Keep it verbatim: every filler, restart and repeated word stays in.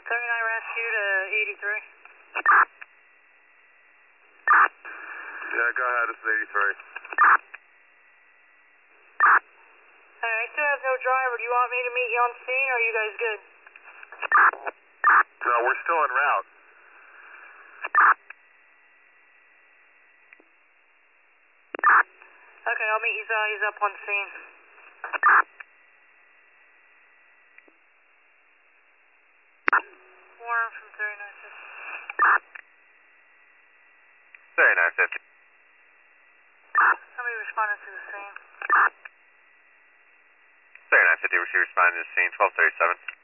thirty-nine rescue to eighty-three. Yeah, go ahead, this is eighty-three. Hey, I still have no driver. Do you want me to meet you on scene, or are you guys good? No, we're still en route. Okay, I'll meet you. Uh, he's up on scene. Warren from thirty-nine fifty. thirty-nine fifty. Somebody responded to the scene. thirty-nine fifty, receiver responding to the scene, twelve thirty-seven.